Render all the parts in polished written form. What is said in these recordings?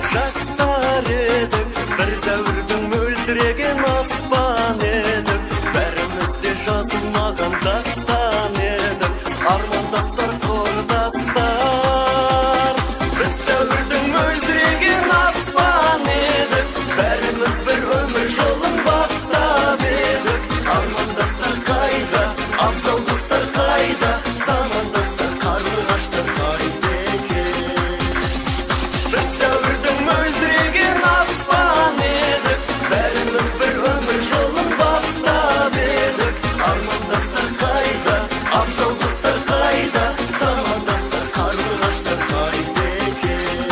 жастар едік, бір дәуірдің мөлдіреген аспан едік, бәріміз де жазылмаған дастан едік, армандастар, құрдастар. Біз дәуірдің мөлдіреген аспан едік, бәріміз бір өмір жолын бастап едік, армандастар қайда, абзал достар қайда, замандастар, қарлығаштар қайда екен. Біз дәуірдің мөлдіреген аспан едік, бәріміз бір өмір жолын бастап едік, армандастар қайда, абзал достар қайда, замандастар, қарлығаштар қайда екен.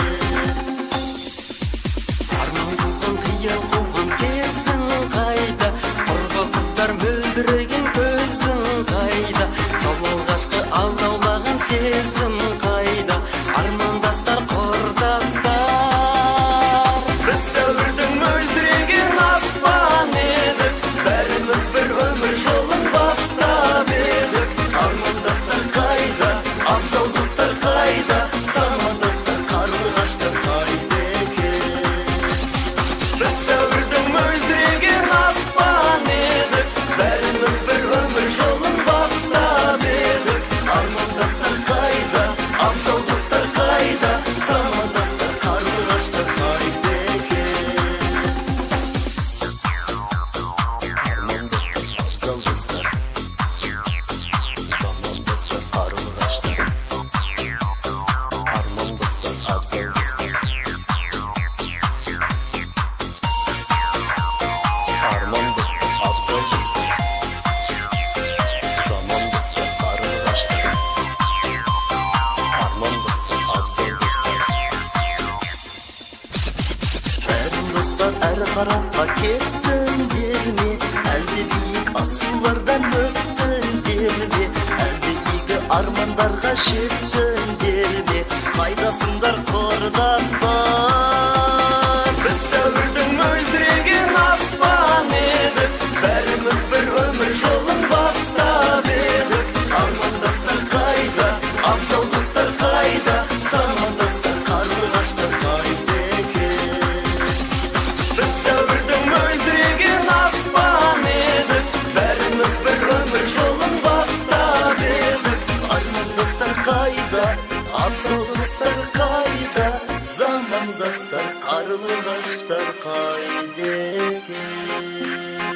Арман қылған қиял қуған кезің қайда, құрғы қыздар мөлдіреген көзің қайда, сол алғашқы алдаулаған сезім қайда, армандастар, құрдастар. Біз дәуірдің мөлдіреген аспан едік, бәріміз бір өмір жолын бастап едік, армандастар қайда, абзал достар қайда, замандастар, қарлығаштар қайда екен. Біз дәуірдің мөлдіреген аспан едік, бәріміз бір өмір жолын бастап едік, армандастар қайда, абзал достар қайда, замандастар, қарлығаштар қайда екен. Армандастар, абзал достар, замандастар, қарлығаштар. Армандастар, абзал достар. Армандастар, абзал достар, замандастар, қарлығаштар. Армандастар, абзал достар. Бәрін достар әрі қарапқа кеттіңдер ме, әлде биік асулардан өттіңдер ме, әлде игі армандарға жеттіңдер ме, қайдасыңдар құрдастар. Біз дәуірдің мөлдіреген аспан едік, бәріміз бір өмір жолын бастап едік, армандастар қайда, абзал достар қайда, замандастар, қарлығаштар қайда екен. Біз дәуірдің мөлдіреген аспан едік, бәріміз бір өмір жолын бастап едік, армандастар қайда, абзал достар қайда, замандастар, қарлығаштар қайда екен.